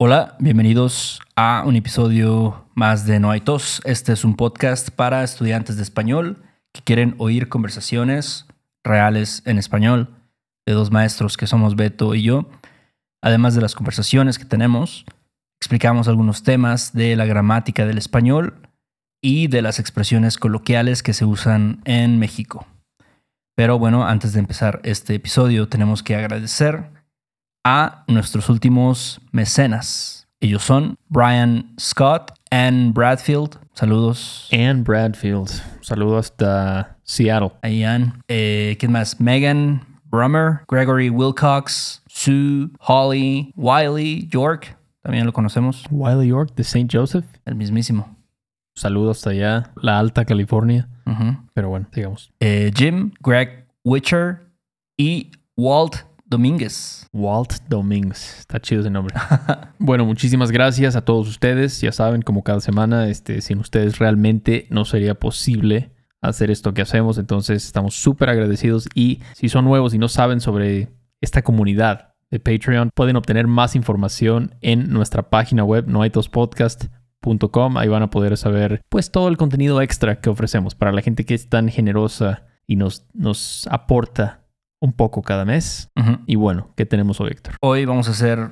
Hola, bienvenidos a un episodio más de No hay tos. Este es un podcast para estudiantes de español que quieren oír conversaciones reales en español de dos maestros que somos Beto y yo. Además de las conversaciones que tenemos, explicamos algunos temas de la gramática del español y de las expresiones coloquiales que se usan en México. Pero bueno, antes de empezar este episodio tenemos que agradecer a nuestros últimos mecenas. Ellos son Brian Scott, Ann Bradfield. Saludos. Ann Bradfield. Saludos hasta Seattle. Ahí Ann. ¿Quién más? Megan Brummer, Gregory Wilcox, Sue, Holly, Wiley York. También lo conocemos. Wiley York de St. Joseph. El mismísimo. Saludos hasta allá, la Alta California. Uh-huh. Pero bueno, sigamos. Jim, Greg Witcher y Walt Domínguez. Walt Domínguez. Está chido ese nombre. Bueno, muchísimas gracias a todos ustedes. Ya saben, como cada semana, sin ustedes realmente no sería posible hacer esto que hacemos. Entonces, estamos súper agradecidos. Y si son nuevos y no saben sobre esta comunidad de Patreon, pueden obtener más información en nuestra página web, noaitospodcast.com. Ahí van a poder saber, pues, todo el contenido extra que ofrecemos para la gente que es tan generosa y nos aporta un poco cada mes. Uh-huh. Y bueno, ¿qué tenemos hoy, Héctor? Hoy vamos a hacer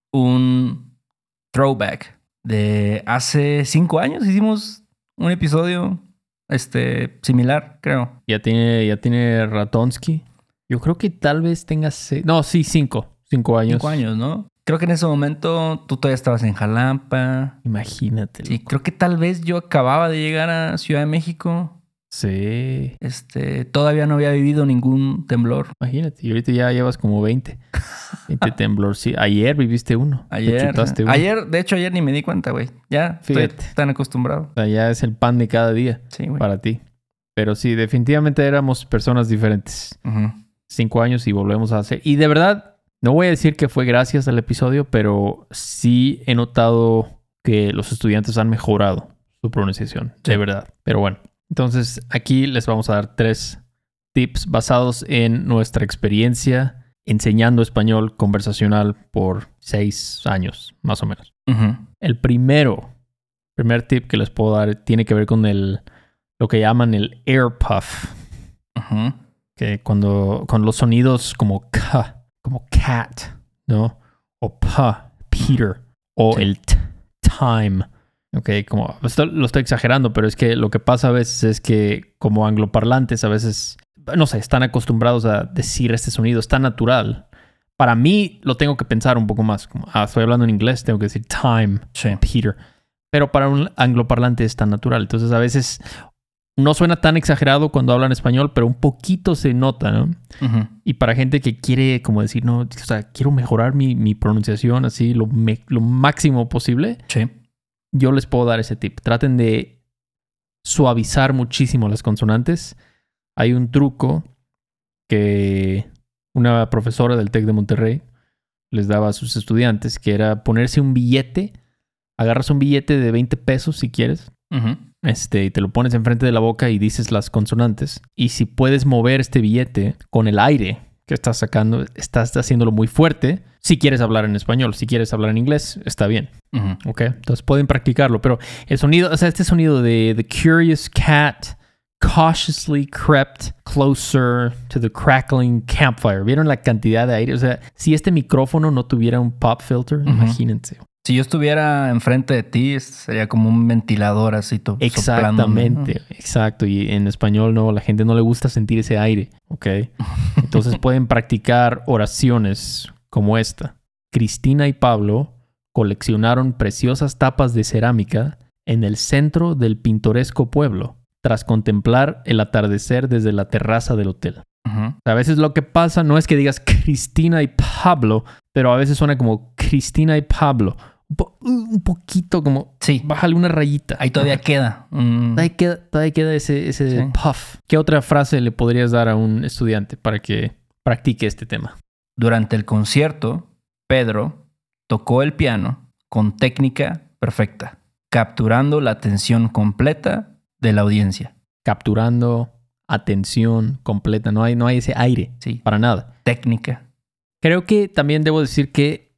un throwback de hace 5 años. Hicimos un episodio similar, creo. Ya tiene Ratonsky. Yo creo que tal vez tenga... No, sí, 5 años. 5 años, ¿no? Creo que en ese momento tú todavía estabas en Jalapa. Imagínate. Sí, creo que tal vez yo acababa de llegar a Ciudad de México. Sí. Todavía no había vivido ningún temblor. Imagínate, y ahorita ya llevas como 20 temblor. Sí, ayer viviste uno. Ayer, chutaste uno. de hecho ayer ni me di cuenta, güey. Ya Fíjate. estoy tan acostumbrado. O sea, ya es el pan de cada día. Sí, güey. Para ti. Pero sí, definitivamente éramos personas diferentes. Uh-huh. 5 años y volvemos a hacer. Y de verdad, no voy a decir que fue gracias al episodio, pero sí he notado que los estudiantes han mejorado su pronunciación. Sí. De verdad. Pero bueno. Entonces, aquí les vamos a dar 3 tips basados en nuestra experiencia enseñando español conversacional por 6 años, más o menos. Uh-huh. El primer tip que les puedo dar tiene que ver con lo que llaman el air puff. Uh-huh. Que con los sonidos como K, como cat, ¿no? O P, Peter, o sí. El time. Ok, lo estoy exagerando, pero es que lo que pasa a veces es que como angloparlantes a veces, no sé, están acostumbrados a decir este sonido, es tan natural. Para mí lo tengo que pensar un poco más. Como, estoy hablando en inglés, tengo que decir time, sí. Peter. Pero para un angloparlante es tan natural. Entonces a veces no suena tan exagerado cuando hablan español, pero un poquito se nota, ¿no? Uh-huh. Y para gente que quiere como decir, no, o sea, quiero mejorar mi pronunciación así lo máximo posible. Sí. Yo les puedo dar ese tip. Traten de suavizar muchísimo las consonantes. Hay un truco que una profesora del TEC de Monterrey les daba a sus estudiantes, que era ponerse un billete. Agarras un billete de 20 pesos si quieres. Uh-huh. Y te lo pones enfrente de la boca y dices las consonantes. Y si puedes mover este billete con el aire que estás sacando, estás haciéndolo muy fuerte. Si quieres hablar en español, si quieres hablar en inglés, está bien. Uh-huh. ¿Ok? Entonces pueden practicarlo. Pero el sonido, o sea, este sonido de The Curious Cat cautiously crept closer to the crackling campfire. ¿Vieron la cantidad de aire? O sea, si este micrófono no tuviera un pop filter, uh-huh. Imagínense. Si yo estuviera enfrente de ti, sería como un ventilador así soplando. Exactamente, ¿no? Exacto. Y en español no, la gente no le gusta sentir ese aire, ¿ok? Entonces pueden practicar oraciones como esta. Cristina y Pablo coleccionaron preciosas tapas de cerámica en el centro del pintoresco pueblo, tras contemplar el atardecer desde la terraza del hotel. Uh-huh. A veces lo que pasa no es que digas Cristina y Pablo, pero a veces suena como Cristina y Pablo. Un poquito como... Sí. Bájale una rayita. Ahí todavía queda. Todavía queda ese sí. Puff. ¿Qué otra frase le podrías dar a un estudiante para que practique este tema? Durante el concierto, Pedro tocó el piano con técnica perfecta, capturando la atención completa de la audiencia. Capturando atención completa. No hay ese aire. Sí. Para nada. Técnica. Creo que también debo decir que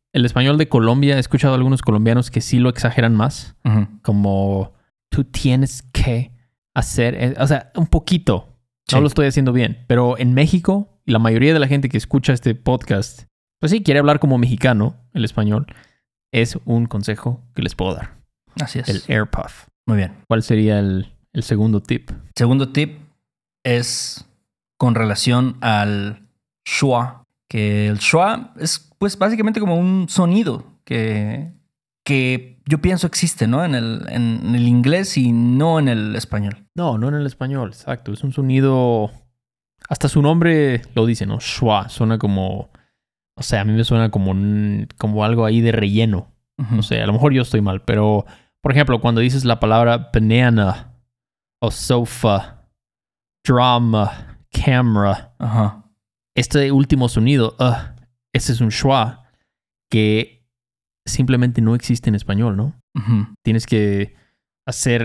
El español de Colombia, he escuchado a algunos colombianos que sí lo exageran más. Como tú tienes que hacer, o sea, un poquito. Sí. No lo estoy haciendo bien. Pero en México, la mayoría de la gente que escucha este podcast, pues sí, quiere hablar como mexicano, el español. Es un consejo que les puedo dar. Así es. El air puff. Muy bien. ¿Cuál sería el segundo tip? Segundo tip es con relación al schwa, que el schwa es pues básicamente como un sonido que yo pienso existe, ¿no? En el inglés y no en el español. No en el español, exacto. Es un sonido... Hasta su nombre lo dice, ¿no? Schwa. Suena como... O sea, a mí me suena como algo ahí de relleno. No sé, a lo mejor yo estoy mal, pero... Por ejemplo, cuando dices la palabra banana o sofa, drama, camera, este último sonido, ese es un schwa que simplemente no existe en español, ¿no? Tienes que hacer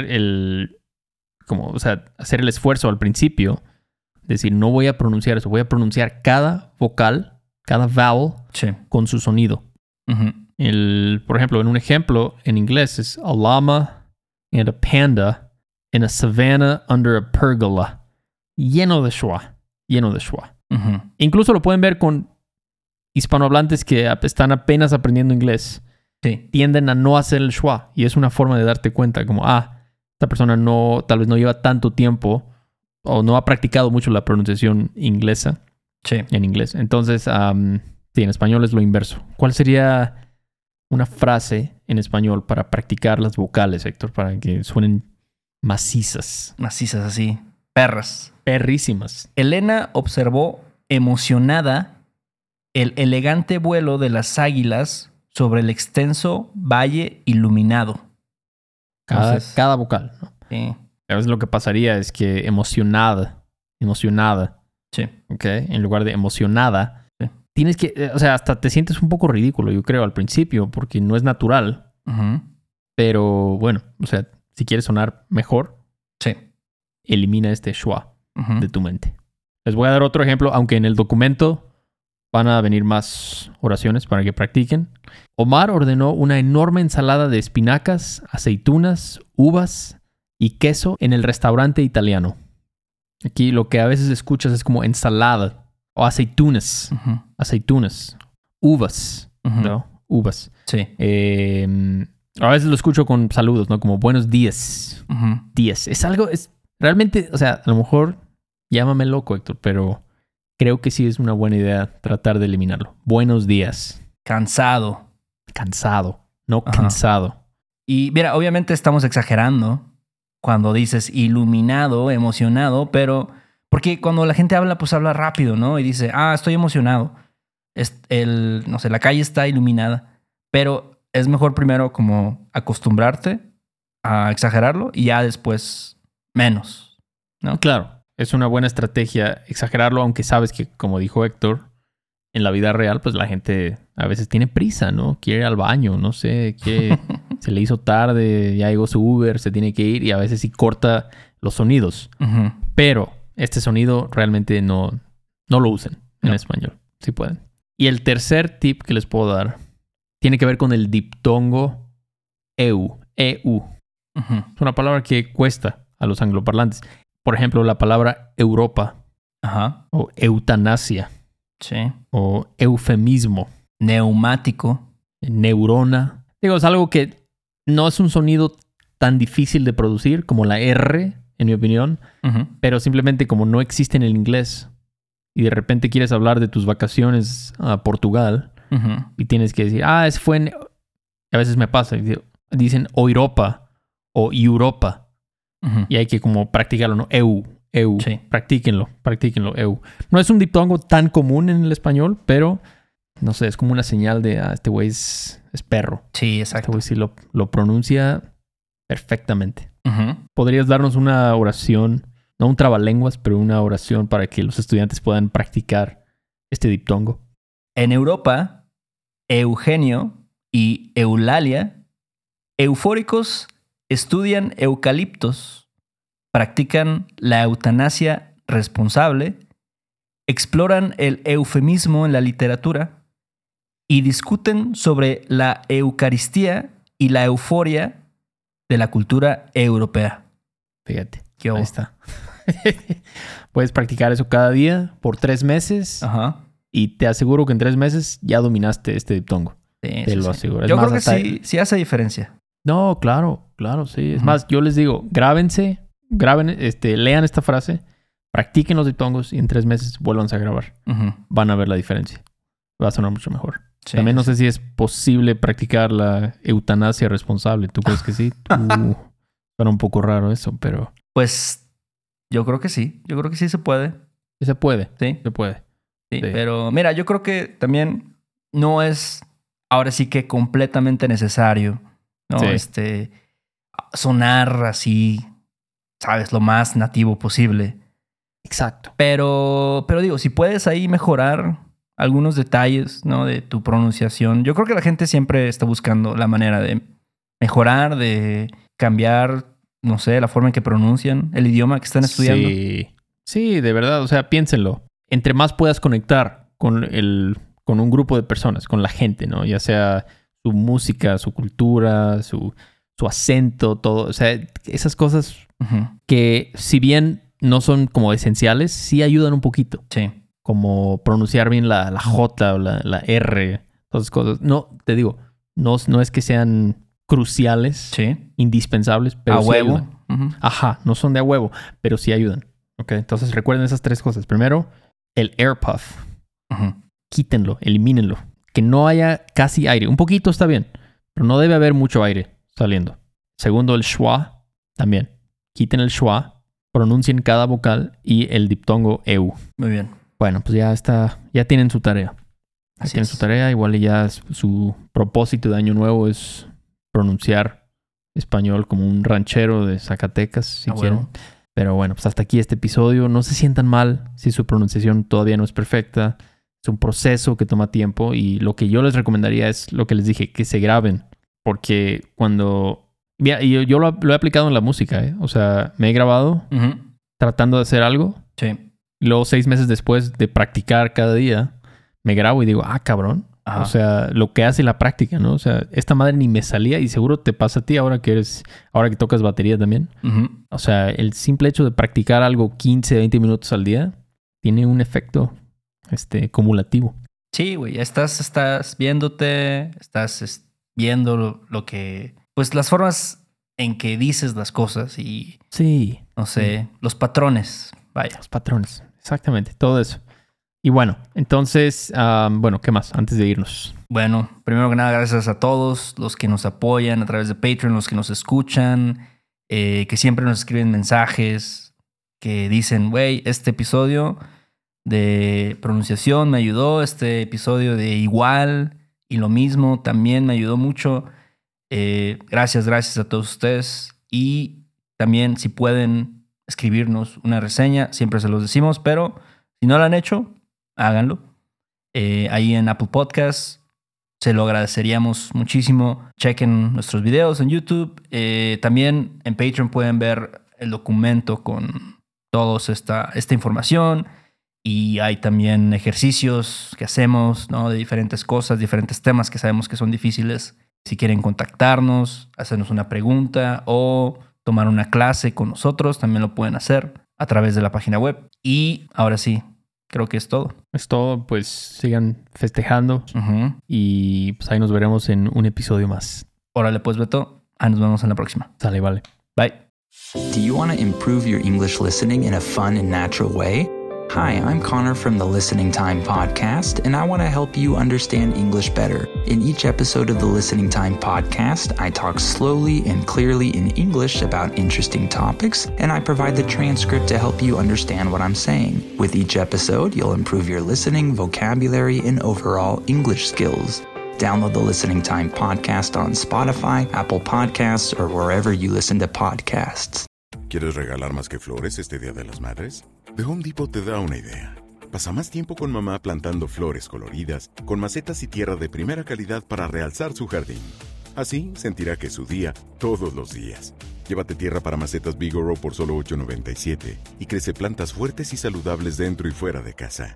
hacer el esfuerzo al principio, decir, no voy a pronunciar eso, voy a pronunciar cada vocal, cada vowel con su sonido. Por ejemplo, en un ejemplo en inglés es a llama and a panda in a savannah under a pergola. Lleno de schwa. Incluso lo pueden ver con hispanohablantes que están apenas aprendiendo inglés. Sí. Tienden a no hacer el schwa. Y es una forma de darte cuenta como, esta persona tal vez no lleva tanto tiempo o no ha practicado mucho la pronunciación inglesa. Sí. En inglés. Entonces, sí, en español es lo inverso. ¿Cuál sería una frase en español para practicar las vocales, Héctor? Para que suenen macizas. Macizas así. Perras. Perrísimas. Elena observó emocionada el elegante vuelo de las águilas sobre el extenso valle iluminado. Cada vocal, ¿no? Sí. A veces lo que pasaría es que emocionada. Sí. ¿Ok? En lugar de emocionada. Sí. Tienes que, hasta te sientes un poco ridículo, yo creo, al principio, porque no es natural. Pero bueno, si quieres sonar mejor, sí, elimina este schwa de tu mente. Les voy a dar otro ejemplo, aunque en el documento van a venir más oraciones para que practiquen. Omar ordenó una enorme ensalada de espinacas, aceitunas, uvas y queso en el restaurante italiano. Aquí lo que a veces escuchas es como ensalada o aceitunas. Aceitunas. Uvas. ¿No? Uvas. Sí. A veces lo escucho con saludos, ¿no? Como buenos días. Días. Es algo... Realmente, a lo mejor llámame loco, Héctor, pero creo que sí es una buena idea tratar de eliminarlo. Buenos días. Cansado. No cansado. Y mira, obviamente estamos exagerando cuando dices iluminado, emocionado, pero porque cuando la gente habla, pues habla rápido, ¿no? Y dice, estoy emocionado. La calle está iluminada. Pero es mejor primero como acostumbrarte a exagerarlo y ya después menos, ¿no? Claro, es una buena estrategia exagerarlo, aunque sabes que, como dijo Héctor, en la vida real, pues la gente a veces tiene prisa, ¿no? Quiere ir al baño, no sé, se le hizo tarde, ya llegó su Uber, se tiene que ir y a veces sí corta los sonidos. Pero este sonido realmente no lo usen en español, si pueden. Y el tercer tip que les puedo dar tiene que ver con el diptongo EU. EU. Es una palabra que cuesta a los angloparlantes. Por ejemplo, la palabra Europa. O eutanasia. Sí. O eufemismo. Neumático. Neurona. Digo, es algo que no es un sonido tan difícil de producir como la R, en mi opinión. Pero simplemente como no existe en el inglés y de repente quieres hablar de tus vacaciones a Portugal y tienes que decir, a veces me pasa, dicen Europa o Europa y hay que como practicarlo, ¿no? EU. Sí. Practíquenlo, EU. No es un diptongo tan común en el español, pero no sé, es como una señal de, este güey es perro. Sí, exacto. Este güey sí lo pronuncia perfectamente. ¿Podrías darnos una oración, no un trabalenguas, pero una oración para que los estudiantes puedan practicar este diptongo? En Europa, Eugenio y Eulalia, eufóricos, estudian eucaliptos, practican la eutanasia responsable, exploran el eufemismo en la literatura y discuten sobre la Eucaristía y la euforia de la cultura europea. Fíjate. ¿Qué hubo? Ahí está. Puedes practicar eso cada día por 3 meses. Ajá. Y te aseguro que en 3 meses ya dominaste este diptongo. Sí, Te lo aseguro. Es Yo más, creo que hasta- sí hace diferencia. No, claro, sí. Es Ujú. más, yo les digo, graben, lean esta frase, practiquen los diptongos y en 3 meses vuélvanse a grabar. Ujú. Van a ver la diferencia. Va a sonar mucho mejor. Sí, También no sí. sé si es posible practicar la eutanasia responsable. ¿Tú crees que sí? Suena un poco raro eso, pero Pues yo creo que sí. Yo creo que sí se puede. sí se puede. Sí. Se puede. Sí, Sí. pero mira, yo creo que también no es ahora sí que completamente necesario, ¿no? Sí. Sonar así, sabes, lo más nativo posible. Exacto. Pero digo, si puedes ahí mejorar algunos detalles, ¿no? De tu pronunciación. Yo creo que la gente siempre está buscando la manera de mejorar, de cambiar, no sé, la forma en que pronuncian el idioma que están estudiando. Sí, de verdad. O sea, piénsenlo. Entre más puedas conectar con un grupo de personas, con la gente, ¿no? Ya sea su música, su cultura, su acento, todo. O sea, esas cosas Ujú. que si bien no son como esenciales, sí ayudan un poquito. Sí. Como pronunciar bien la J o la R, todas esas cosas. No, te digo, no es que sean cruciales, Sí. indispensables, pero A sí huevo. ayudan. Ujú. Ajá, no son de a huevo, pero sí ayudan. Ok, entonces recuerden esas 3 cosas. Primero, el air puff. Ujú. Quítenlo, elimínenlo. Que no haya casi aire. Un poquito está bien, pero no debe haber mucho aire saliendo. Segundo, el schwa. También. Quiten el schwa, pronuncien cada vocal y el diptongo eu. Muy bien. Bueno, pues ya está, ya tienen su tarea. Ya Así tienen es. su tarea, igual y ya su propósito de año nuevo es pronunciar español como un ranchero de Zacatecas, si A quieren. huevo. Pero bueno, pues hasta aquí este episodio. No se sientan mal si su pronunciación todavía no es perfecta. Es un proceso que toma tiempo y lo que yo les recomendaría es lo que les dije, que se graben. Porque cuando... Mira, y yo lo he aplicado en la música, ¿eh? O sea, me he grabado Ujú. tratando de hacer algo. Sí. Y luego 6 meses después de practicar cada día, me grabo y digo, ah, cabrón. Ajá. O sea, lo que hace la práctica, ¿no? O sea, esta madre ni me salía y seguro te pasa a ti ahora que tocas batería también. Ujú. O sea, el simple hecho de practicar algo 15, 20 minutos al día tiene un efecto cumulativo. Sí, güey. Estás viéndote, viendo lo que... Pues las formas en que dices las cosas y, Sí, no sé, los patrones. Vaya. los patrones. Exactamente, todo eso. Y bueno, entonces, ¿qué más? Antes de irnos. Bueno, primero que nada, gracias a todos los que nos apoyan a través de Patreon, los que nos escuchan, que siempre nos escriben mensajes, que dicen, güey, este episodio de pronunciación me ayudó, este episodio de igual y lo mismo también me ayudó mucho. Gracias a todos ustedes. Y también si pueden escribirnos una reseña, siempre se los decimos, pero si no lo han hecho, háganlo. Ahí en Apple Podcasts se lo agradeceríamos muchísimo. Chequen nuestros videos en YouTube. También en Patreon pueden ver el documento con toda esta información. Y hay también ejercicios que hacemos, ¿no? De diferentes cosas, diferentes temas que sabemos que son difíciles. Si quieren contactarnos, hacernos una pregunta o tomar una clase con nosotros, también lo pueden hacer a través de la página web. Y ahora sí, creo que es todo. Es todo, pues sigan festejando Ujú. y pues ahí nos veremos en un episodio más. Órale pues, Beto. Nos vemos en la próxima. Sale, vale. Bye. Do you want to improve your English listening in a fun and natural way? Hi, I'm Connor from the Listening Time Podcast, and I want to help you understand English better. In each episode of the Listening Time Podcast, I talk slowly and clearly in English about interesting topics, and I provide the transcript to help you understand what I'm saying. With each episode, you'll improve your listening, vocabulary, and overall English skills. Download the Listening Time Podcast on Spotify, Apple Podcasts, or wherever you listen to podcasts. ¿Quieres regalar más que flores este Día de las Madres? The Home Depot te da una idea. Pasa más tiempo con mamá plantando flores coloridas, con macetas y tierra de primera calidad para realzar su jardín. Así sentirá que es su día todos los días. Llévate tierra para macetas Bigoro por solo $8.97 y crece plantas fuertes y saludables dentro y fuera de casa.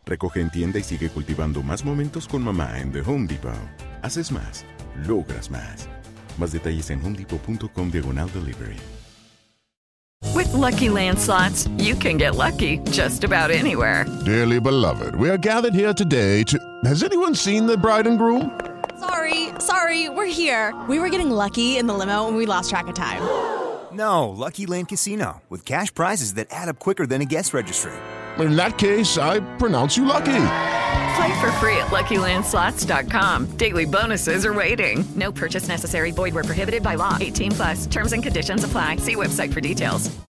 Recoge en tienda y sigue cultivando más momentos con mamá en The Home Depot. Haces más, logras más. Más detalles en homedepot.com/delivery. With Lucky Land Slots, you can get lucky just about anywhere. Dearly beloved, we are gathered here today to... Has anyone seen the bride and groom? Sorry, we're here. We were getting lucky in the limo and we lost track of time. No, Lucky Land Casino, with cash prizes that add up quicker than a guest registry. In that case, I pronounce you lucky. Play for free at LuckyLandSlots.com. Daily bonuses are waiting. No purchase necessary. Void where prohibited by law. 18+. Terms and conditions apply. See website for details.